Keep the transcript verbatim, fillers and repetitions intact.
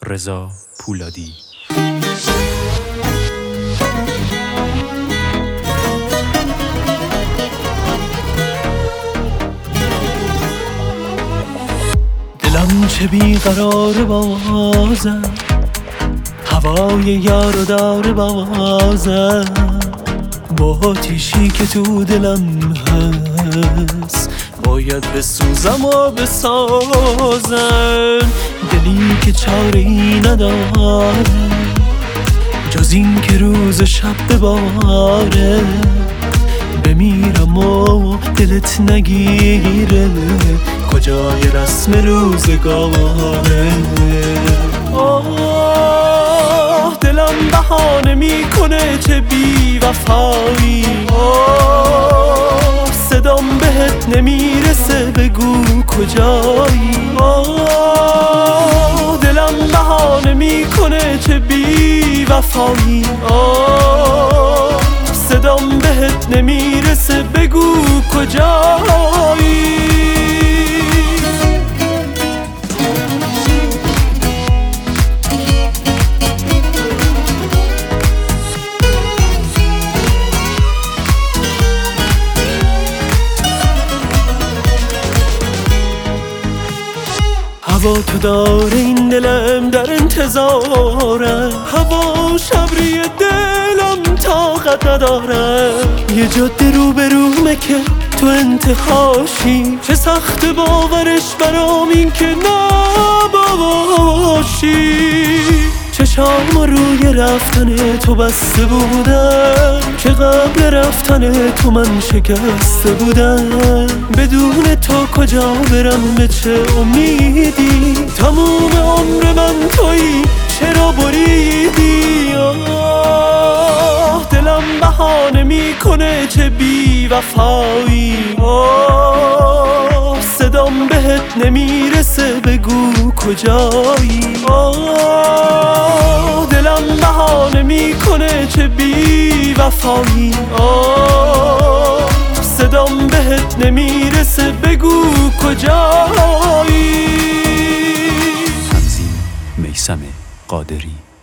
رضا پولادی. دلم چه بیقرار بازم، هوای یارو داره بازم، با آتیشی که تو دلم هست باید بسوزم و بسازم. دلی که چاره ای نداره جز این که روز شب بباره، بمیرم و دلت نگیره کجای رسم روزگاره. آه دلم بهانه میکنه چه بی وفایی، آه صدام بهت نمیرسه بگو کجایی. آه دلم بهانه میکنه چه بی وفایی، آه صدام بهت نمیرسه بگو کجایی. هوا تو داره این دلم در انتظاره، هوا شبری دلم طاقت نداره. یه جاده رو به رومه که تو انتهاشی، چه سخت باورش برام این که نباشی. چشام روی رفتن تو بسته بودم که قبل رفتن تو من شکسته بودم. بدون تو کجا برم به چه امیدی، تموم عمر من تویی چرا بریدی. آه دلم بهانه میکنه چه بی وفایی، آه صدام بهت نمیرسه بگو کجایی. آه دلم بهانه میکنه چه بی وفایی، آه صدام بهت نمیرسه بگو کجایی. تنظیم میثم قادری.